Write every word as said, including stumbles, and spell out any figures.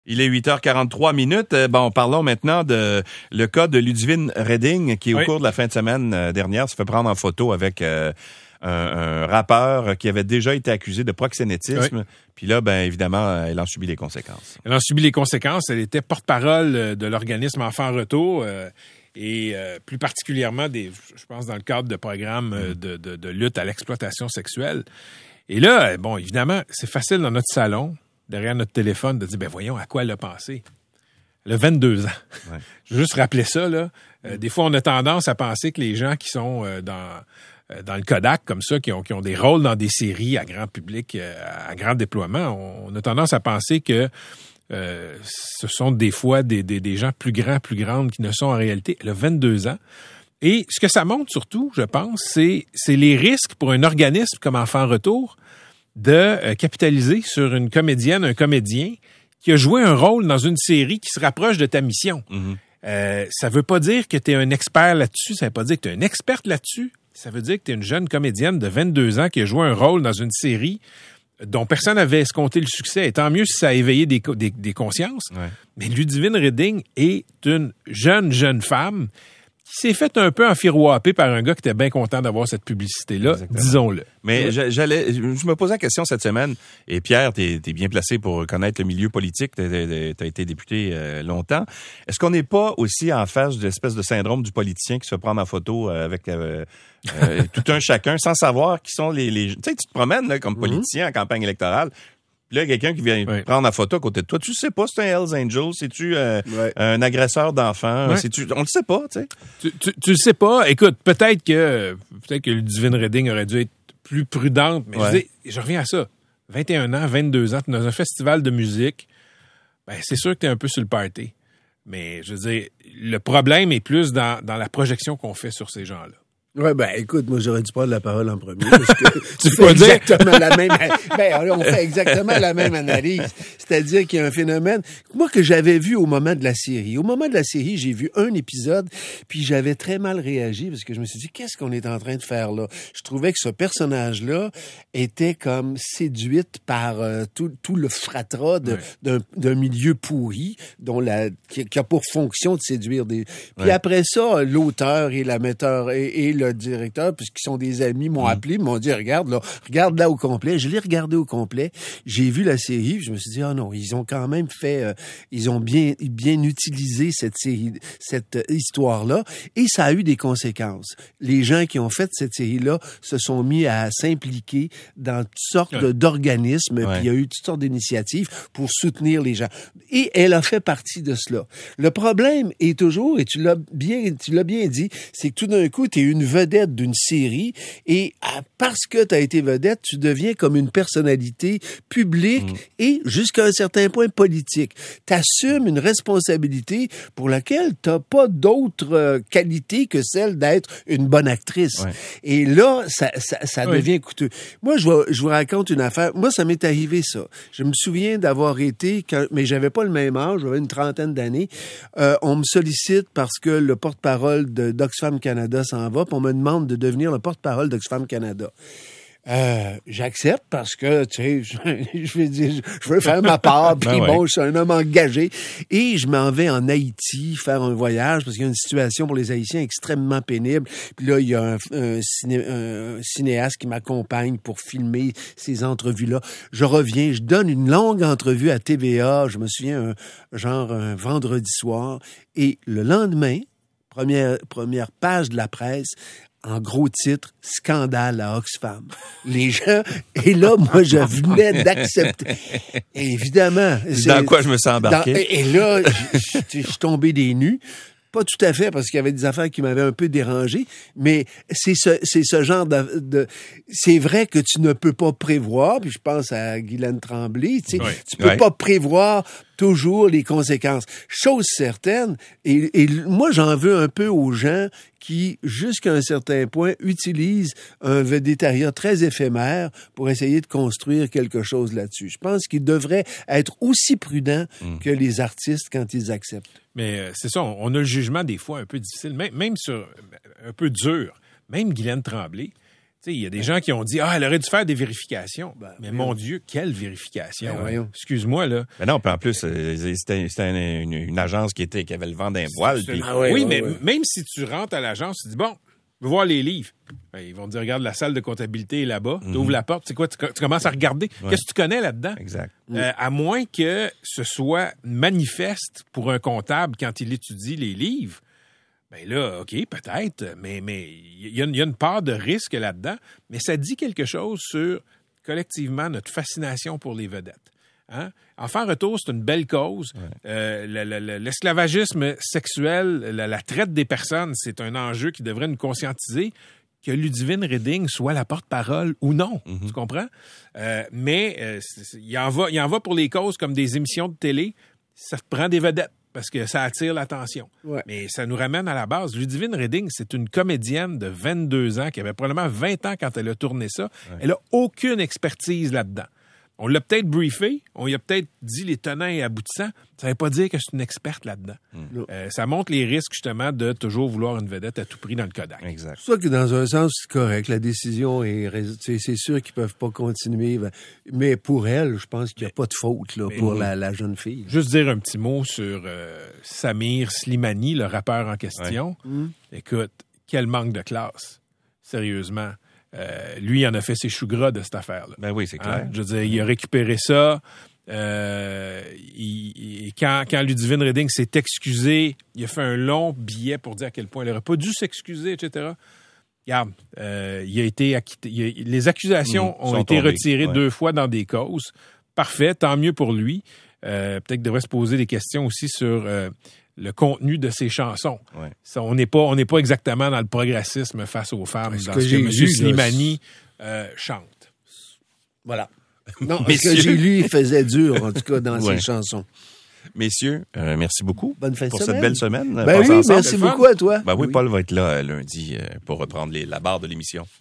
Il est huit heures quarante-trois minutes. Bon, parlons maintenant de le cas de Ludivine Reding, qui, au oui. cours de la fin de semaine dernière, se fait prendre en photo avec euh, un, un rappeur qui avait déjà été accusé de proxénétisme. Oui. Puis là, ben évidemment, elle en subit les conséquences. Elle en subit les conséquences. Elle était porte-parole de l'organisme Enfants Retour. Euh, et euh, plus particulièrement, des, je pense, dans le cadre de programmes euh, de, de, de lutte à l'exploitation sexuelle. Et là, bon, évidemment, c'est facile dans notre salon, derrière notre téléphone, de dire, ben voyons, à quoi elle a pensé. Elle a vingt-deux ans. Ouais. Je veux juste rappeler ça, là. Euh, des fois, on a tendance à penser que les gens qui sont euh, dans, euh, dans le Kodak, comme ça, qui ont, qui ont des rôles dans des séries à grand public, euh, à grand déploiement, on, on a tendance à penser que euh, ce sont des fois des, des, des gens plus grands, plus grandes qui ne sont en réalité. Elle a vingt-deux ans. Et ce que ça montre surtout, je pense, c'est, c'est les risques pour un organisme comme Enfants Retour de euh, capitaliser sur une comédienne, un comédien qui a joué un rôle dans une série qui se rapproche de ta mission. Mm-hmm. Euh, ça veut pas dire que tu es un expert là-dessus, ça veut pas dire que tu es une experte là-dessus, ça veut dire que tu es une jeune comédienne de vingt-deux ans qui a joué un rôle dans une série dont personne n'avait escompté le succès. Et tant mieux si ça a éveillé des, des, des consciences. Ouais. Mais Ludivine Reding est une jeune, jeune femme qui s'est fait un peu enfirouapper par un gars qui était bien content d'avoir cette publicité-là, exactement. Disons-le. Mais ouais. j'allais, je me posais la question cette semaine, et Pierre, t'es, t'es bien placé pour connaître le milieu politique, t'as, t'as été député euh, longtemps. Est-ce qu'on n'est pas aussi en face de l'espèce de syndrome du politicien qui se prend en photo avec euh, euh, tout un chacun sans savoir qui sont les... les... Tu sais, tu te promènes là, comme politicien mm-hmm. en campagne électorale. Puis là, quelqu'un qui vient oui. prendre la photo à côté de toi, tu sais pas, c'est un Hells Angel, c'est-tu euh, ouais. un agresseur d'enfants, ouais. c'est-tu, on le sait pas, tu sais. Tu, tu, tu le sais pas. Écoute, peut-être que peut-être que Ludivine Reding aurait dû être plus prudente, mais ouais. je, dis, je reviens à ça. vingt et un ans, vingt-deux ans, t'es dans un festival de musique, ben c'est sûr que t'es un peu sur le party. Mais je veux dire, le problème est plus dans, dans la projection qu'on fait sur ces gens-là. Ouais, ben, écoute, moi, j'aurais dû prendre la parole en premier, parce que tu fais exactement la même, ben, on fait exactement la même analyse. C'est-à-dire qu'il y a un phénomène, moi, que j'avais vu au moment de la série. Au moment de la série, j'ai vu un épisode, puis j'avais très mal réagi, parce que je me suis dit, qu'est-ce qu'on est en train de faire là? Je trouvais que ce personnage-là était comme séduite par euh, tout, tout le fratras de, ouais. d'un, d'un milieu pourri, dont la, qui, qui a pour fonction de séduire des, puis ouais. après ça, l'auteur et la metteur et, et le directeur, puisqu'ils sont des amis, m'ont mmh. appelé, m'ont dit, regarde là, regarde là au complet. Je l'ai regardé au complet. J'ai vu la série, je me suis dit, ah oh non, ils ont quand même fait, euh, ils ont bien, bien utilisé cette série, cette euh, histoire-là, et ça a eu des conséquences. Les gens qui ont fait cette série-là se sont mis à s'impliquer dans toutes sortes ouais. d'organismes, ouais. puis il y a eu toutes sortes d'initiatives pour soutenir les gens. Et elle a fait partie de cela. Le problème est toujours, et tu l'as bien, tu l'as bien dit, c'est que tout d'un coup, tu es une vedette d'une série et à, parce que tu as été vedette, tu deviens comme une personnalité publique mmh. et jusqu'à un certain point politique. Tu assumes une responsabilité pour laquelle tu n'as pas d'autre euh, qualité que celle d'être une bonne actrice. Ouais. Et là, ça, ça, ça oui. devient coûteux. Moi, je vous, je vous raconte une affaire. Moi, ça m'est arrivé, ça. Je me souviens d'avoir été, quand, mais j'avais pas le même âge, j'avais une trentaine d'années. Euh, on me sollicite parce que le porte-parole de d'Oxfam Canada s'en va, on me demande de devenir le porte-parole d'Oxfam Canada. Euh, j'accepte parce que, tu sais, je, je veux dire, je veux faire ma part, puis ben bon, ouais. je suis un homme engagé. Et je m'en vais en Haïti faire un voyage parce qu'il y a une situation pour les Haïtiens extrêmement pénible. Puis là, il y a un, un, ciné, un cinéaste qui m'accompagne pour filmer ces entrevues-là. Je reviens, je donne une longue entrevue à T V A, je me souviens, un, genre un vendredi soir. Et le lendemain, première, première page de la presse, en gros titre, scandale à Oxfam. Les gens, et là, moi, je venais d'accepter. Et évidemment. Dans quoi je me sens embarqué? Dans, et là, je, je, je suis tombé des nues. Pas tout à fait, parce qu'il y avait des affaires qui m'avaient un peu dérangé, mais c'est ce, c'est ce genre de, de... C'est vrai que tu ne peux pas prévoir, puis je pense à Guylaine Tremblay, tu sais, oui. tu peux oui. pas prévoir toujours les conséquences. Chose certaine, et, et moi, j'en veux un peu aux gens qui, jusqu'à un certain point, utilisent un védétariat très éphémère pour essayer de construire quelque chose là-dessus. Je pense qu'ils devraient être aussi prudents mmh. que les artistes quand ils acceptent. Mais euh, c'est ça, on a le jugement des fois un peu difficile, même, même sur un peu dur. Même Guylaine Tremblay, sais, il y a des gens qui ont dit, ah, elle aurait dû faire des vérifications. Ben, mais oui. mon Dieu, quelle vérification? Ben, voyons. Excuse-moi, là. Mais non, puis en plus, euh, c'était, c'était une, une agence qui était qui avait le vent d'un voile. Puis... Ah, oui, oui, oui, mais oui. même si tu rentres à l'agence, tu dis, bon, je veux voir les livres. Ben, ils vont te dire, regarde, la salle de comptabilité est là-bas. Mm-hmm. Tu ouvres la porte, c'est quoi? Tu, tu commences à regarder. Ouais. Qu'est-ce que tu connais là-dedans? Exact. Euh, à moins que ce soit manifeste pour un comptable quand il étudie les livres, ben là, OK, peut-être, mais mais il y, y a une part de risque là-dedans, mais ça dit quelque chose sur, collectivement, notre fascination pour les vedettes. Hein? Enfant retour, c'est une belle cause. Ouais. Euh, le, le, le, l'esclavagisme sexuel, la, la traite des personnes, c'est un enjeu qui devrait nous conscientiser que Ludivine Reding soit la porte-parole ou non. Mm-hmm. Tu comprends? Euh, mais euh, il en va, il en va pour les causes comme des émissions de télé. Ça te prend des vedettes parce que ça attire l'attention. Ouais. Mais ça nous ramène à la base. Ludivine Reding, c'est une comédienne de vingt-deux ans qui avait probablement vingt ans quand elle a tourné ça. Ouais. Elle a aucune expertise là-dedans. On l'a peut-être briefé, on lui a peut-être dit les tenants et aboutissants. Ça ne veut pas dire que c'est une experte là-dedans. Mm. Euh, ça montre les risques, justement, de toujours vouloir une vedette à tout prix dans le Kodak. Exact. C'est ça que, dans un sens, c'est correct. La décision est... C'est, c'est sûr qu'ils ne peuvent pas continuer. Mais pour elle, je pense qu'il n'y a pas de faute là, pour oui. la, la jeune fille. Juste dire un petit mot sur euh, Samir Slimani, le rappeur en question. Ouais. Mm. Écoute, quel manque de classe. Sérieusement. Euh, lui, il en a fait ses choux gras de cette affaire-là. Ben oui, c'est clair. Hein? Je veux dire, il a récupéré ça. Euh, il, il, quand, quand Ludivine Reding s'est excusée, il a fait un long billet pour dire à quel point elle n'aurait pas dû s'excuser, et cetera. Regarde, euh, il a été acquitté. Il a, les accusations mmh, ont été tombées. retirées ouais. deux fois dans des causes. Parfait, tant mieux pour lui. Euh, peut-être qu'il devrait se poser des questions aussi sur... Euh, le contenu de ses chansons. Ouais. Ça, on n'est pas, on n'est pas exactement dans le progressisme face aux femmes, dans ce que M. Slimani euh, chante. Voilà. Non, ce que j'ai lu, il faisait dur, en tout cas, dans ouais. ses chansons. Messieurs, euh, merci beaucoup Bonne fin de pour semaine. cette belle semaine. Ben oui, ensemble. Merci beaucoup à toi. Ben oui, oui, Paul va être là lundi pour reprendre les, la barre de l'émission.